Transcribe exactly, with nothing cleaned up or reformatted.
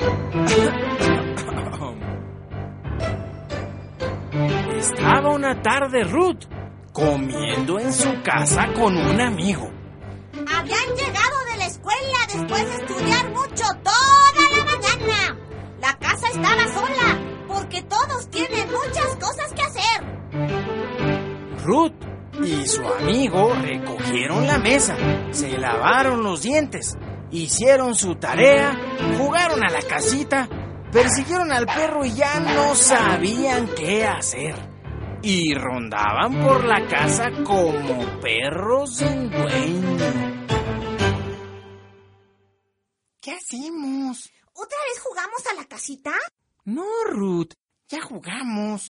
Estaba una tarde Ruth comiendo en su casa con un amigo. Habían llegado de la escuela después de estudiar mucho toda la mañana. La casa estaba sola porque todos tienen muchas cosas que hacer. Ruth y su amigo recogieron la mesa, se lavaron los dientes, hicieron su tarea, jugaron a la casita, persiguieron al perro y ya no sabían qué hacer. Y rondaban por la casa como perros sin dueño. ¿Qué hacemos? ¿Otra vez jugamos a la casita? No, Ruth, ya jugamos.